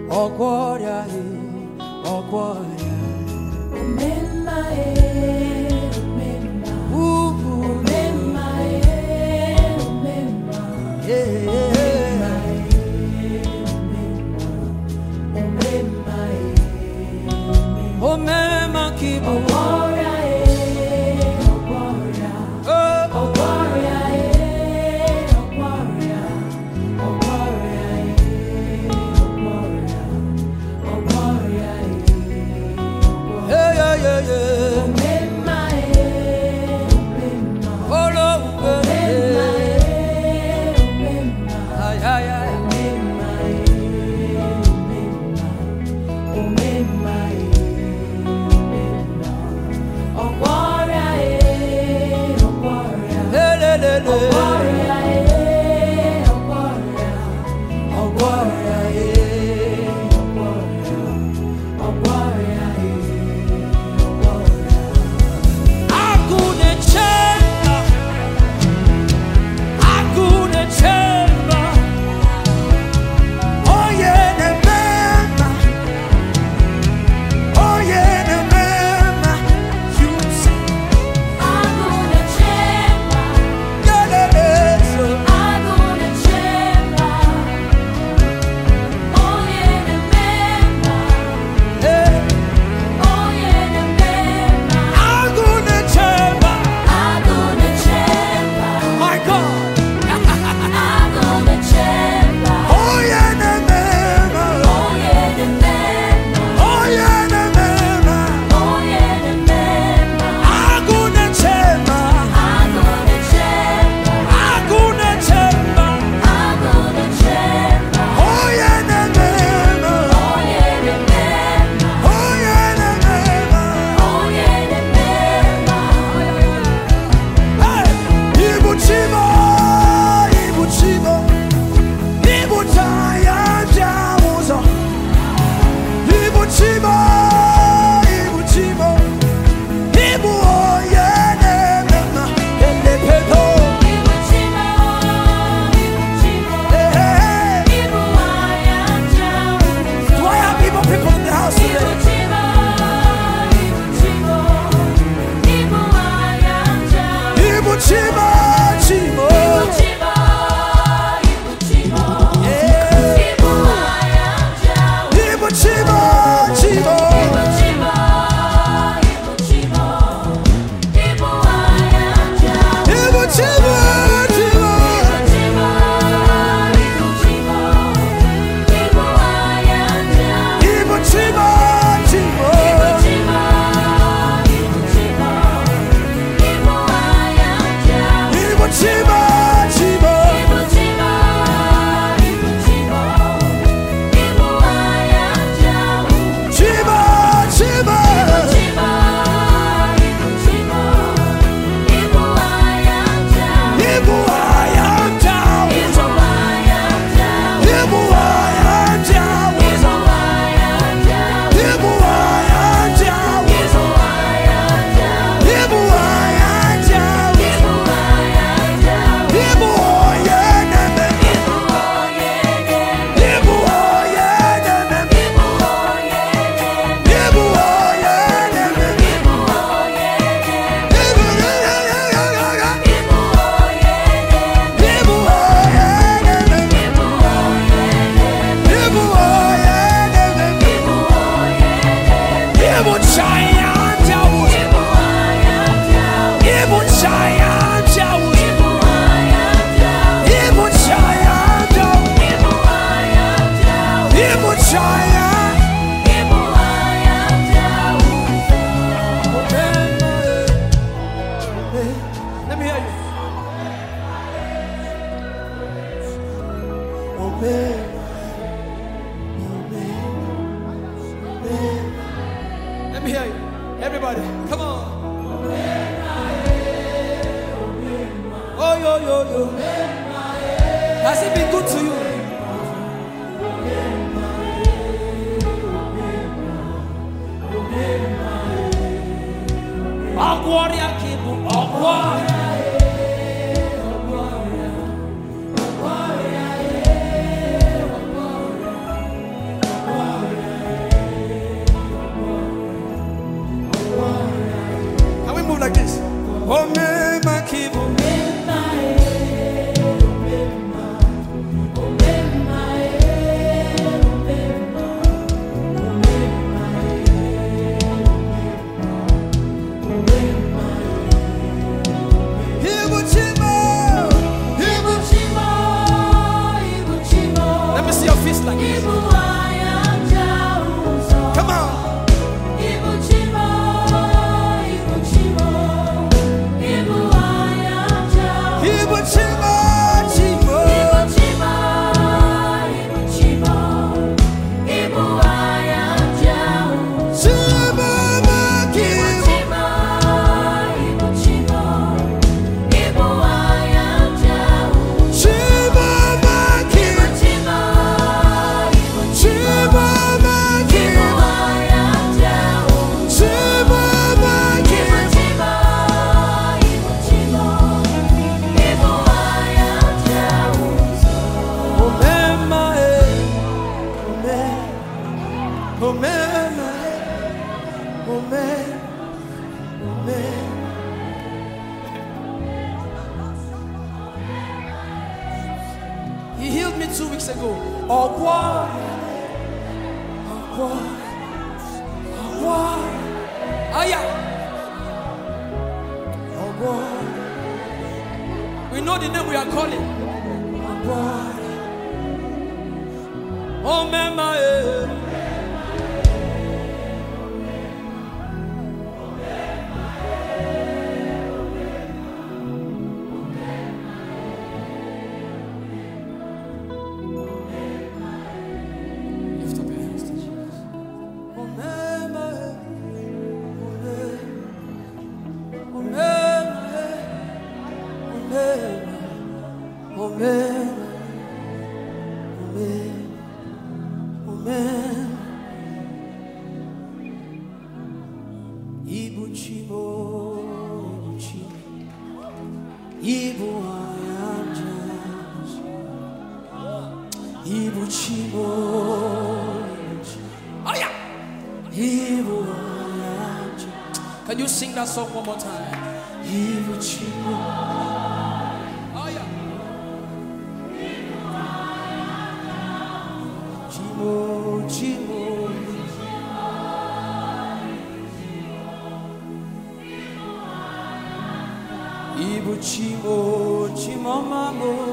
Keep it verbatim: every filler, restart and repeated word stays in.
Ogwaria, Ogwaria. Omemma e, omemma. Omemma e, omemma. Omemma e, omemma. Omemma e, Omemma kibu. Ogwaria e, Ogwaria. Ogwaria e, Ogwaria. Ogwaria e, Ogwaria. Ogwaria e, Ogwaria. Yeah, yeah, yeah, yeah. Omemma e, omemma. Olo, Omemma e, omemma. ay, ay, ay. Omemma e, omemma. Omemma e, omemma. Ogwaria e, Ogwaria. Le, le, le, le. Ogwaria e, Ogwaria. Ogwaria e, Ogwaria. Ogwaria e, Ogwaria. Hakuna chemba, hakuna chemba. Oye ne mema, oye ne mema. You say, Aguna chemba, galelezo. aguna chemba. Oye ne mema, Eh, oye ne mema. hakuna chemba. Aguna chemba, My God, aguna chemba. oye ne mema, Oye ne mema, oye ne mema. oye ne mema. Hakuna chemba, Aguna chemba, hakuna chemba. aguna chemba. Oye ne mema, Oye ne mema, oye ne mema. oye ne mema. Hey, ibuchimo, ibuchimo, ibutaya jamuzo. Ibuchimo, ibuchimo, ibu oye ne mema. Elepedo, Ibuchimo, ibuchimo, hey, hey, hey. ibu ayanja uzo. Do I have people, people in the house today? Ibuchimo, ibuchimo, ibu ayanja uzo. Ibuchimo, chimo. Ibuchimo, ibuchimo, Yeah. ibu ayanja uzo. Ibuchimo, chimo. Ibuchimo, ibuchimo, ibu ayanja uzo. Ibuchimo, chimo. Ibuchimo, ibuchimo, ibu ayanja uzo. Ibuchimo, chimo. Ibuchimo, ibuchimo, ibu ayanja uzo. Ibuchimo, chimo. Ibuchimo, ibuchimo, ibu ayanja uzo. Chimo, chimo. Ibuchimo, ibuchimo, ibu ayanja uzo. Ibu ayanja uzo. Ibu ayanja uzo. Ibu ayanja uzo. Ibu ayanja Ibu ayanja uzo. uzo. Ibu ayanja uzo. Ibu oye ne mema. Ibu Ibu oyene. oye ne mema. Ibu oyene. Ibu oye ne mema. Ibu oyene. Ibu ya ya ya ya ya ya. Ibu oyene. Ibu oye ne mema. Ibu oyene. Ibu oye ne mema. Ibu oyene. Ibu chayanja uzo. Ibu ayanja uzo. Ibu chayanja uzo. Ibu ayanja uzo. Ibu chayanja uzo. Ibu ayanja uzo. Ibu chaya. Ibu ayanja uzo. Let me hear you. Obey. Let me hear you. Everybody, come on. Oh, yo, yo, yo. Has it been good to you? Agwaria kibu, agwaria. healed me two weeks ago. Ogwa. Ogwa. Ogwa. Aya. Ogwa. We know the name we are calling. Ogwa. Oh, mama. Can you sing that song one more time? Oh yeah. Chimo, chimo. Ibu chimo, chimo mamo.